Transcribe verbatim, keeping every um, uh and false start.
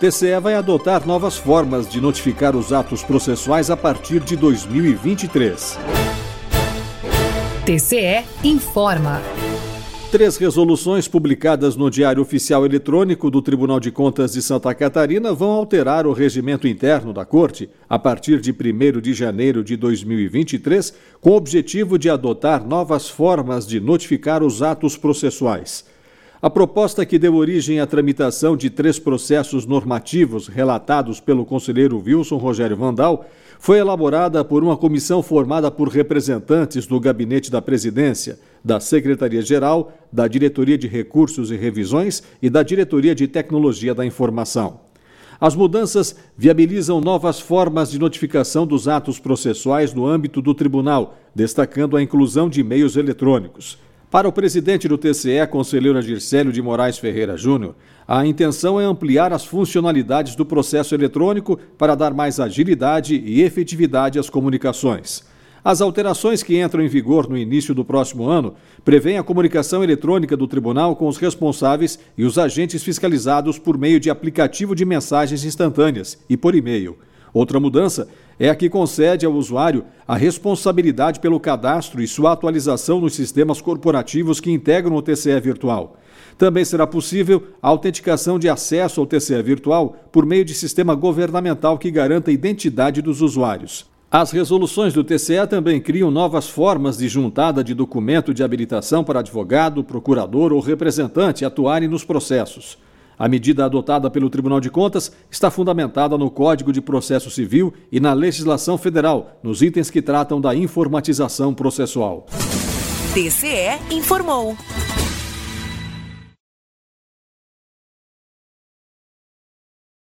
T C E vai adotar novas formas de notificar os atos processuais a partir de dois mil e vinte e três. T C E informa. Três resoluções publicadas no Diário Oficial Eletrônico do Tribunal de Contas de Santa Catarina vão alterar o regimento interno da Corte a partir de primeiro de janeiro de dois mil e vinte e três, com o objetivo de adotar novas formas de notificar os atos processuais. A proposta, que deu origem à tramitação de três processos normativos relatados pelo conselheiro Wilson Rogério Vandal, foi elaborada por uma comissão formada por representantes do Gabinete da Presidência, da Secretaria-Geral, da Diretoria de Recursos e Revisões e da Diretoria de Tecnologia da Informação. As mudanças viabilizam novas formas de notificação dos atos processuais no âmbito do tribunal, destacando a inclusão de meios eletrônicos. Para o presidente do T C E, conselheiro Adircélio de Moraes Ferreira Júnior, a intenção é ampliar as funcionalidades do processo eletrônico para dar mais agilidade e efetividade às comunicações. As alterações, que entram em vigor no início do próximo ano, prevêem a comunicação eletrônica do tribunal com os responsáveis e os agentes fiscalizados por meio de aplicativo de mensagens instantâneas e por e-mail. Outra mudança é a que concede ao usuário a responsabilidade pelo cadastro e sua atualização nos sistemas corporativos que integram o T C E virtual. Também será possível a autenticação de acesso ao T C E virtual por meio de sistema governamental que garanta a identidade dos usuários. As resoluções do T C E também criam novas formas de juntada de documento de habilitação para advogado, procurador ou representante atuarem nos processos. A medida adotada pelo Tribunal de Contas está fundamentada no Código de Processo Civil e na legislação federal, nos itens que tratam da informatização processual. T C E informou.